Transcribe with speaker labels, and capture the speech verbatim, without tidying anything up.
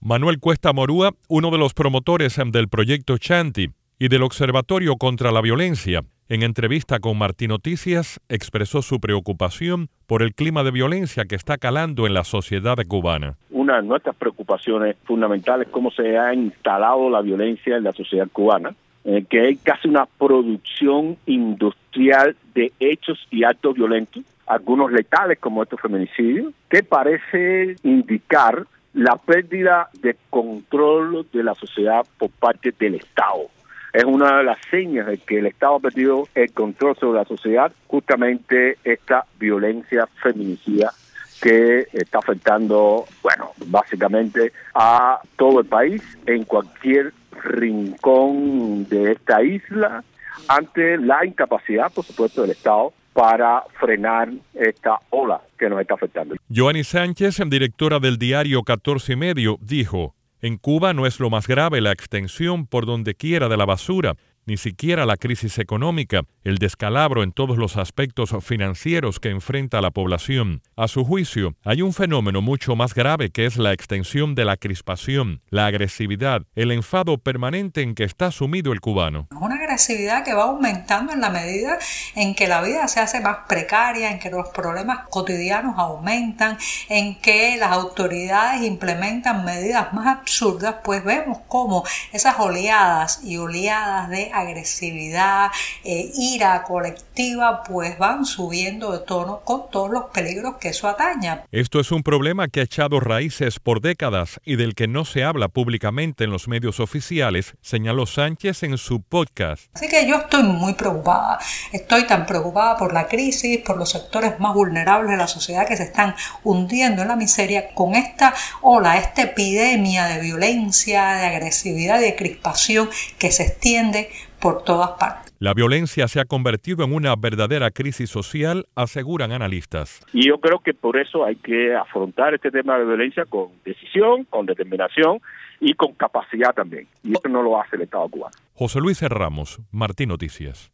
Speaker 1: Manuel Cuesta Morúa, uno de los promotores del proyecto Shanti y del Observatorio contra la Violencia, en entrevista con Martín Noticias, expresó su preocupación por el clima de violencia que está calando en la sociedad cubana.
Speaker 2: Una de nuestras preocupaciones fundamentales es cómo se ha instalado la violencia en la sociedad cubana, eh, que hay casi una producción industrial de hechos y actos violentos, algunos letales como estos feminicidios, que parece indicar la pérdida de control de la sociedad por parte del Estado. Es una de las señas de que el Estado ha perdido el control sobre la sociedad, justamente esta violencia feminicida que está afectando, bueno, básicamente a todo el país, en cualquier rincón de esta isla, ante la incapacidad, por supuesto, del Estado para frenar esta ola que nos está afectando.
Speaker 1: Joanny Sánchez, directora del diario catorce y medio, dijo: en Cuba no es lo más grave la extensión por donde quiera de la basura, ni siquiera la crisis económica, el descalabro en todos los aspectos financieros que enfrenta la población. A su juicio, hay un fenómeno mucho más grave que es la extensión de la crispación, la agresividad, el enfado permanente en que está sumido el cubano.
Speaker 3: Una agresividad que va aumentando en la medida en que la vida se hace más precaria, en que los problemas cotidianos aumentan, en que las autoridades implementan medidas más absurdas, pues vemos cómo esas oleadas y oleadas de agresividad, eh, ira colectiva, pues van subiendo de tono con todos los peligros que eso ataña.
Speaker 1: Esto es un problema que ha echado raíces por décadas y del que no se habla públicamente en los medios oficiales, señaló Sánchez en su podcast.
Speaker 3: Así que yo estoy muy preocupada. Estoy tan preocupada por la crisis, por los sectores más vulnerables de la sociedad que se están hundiendo en la miseria con esta ola, esta epidemia de violencia, de agresividad y de crispación que se extiende por todas partes.
Speaker 1: La violencia se ha convertido en una verdadera crisis social, aseguran analistas.
Speaker 2: Y yo creo que por eso hay que afrontar este tema de violencia con decisión, con determinación y con capacidad también. Y esto no lo hace el Estado cubano.
Speaker 1: José Luis Ramos, Martín Noticias.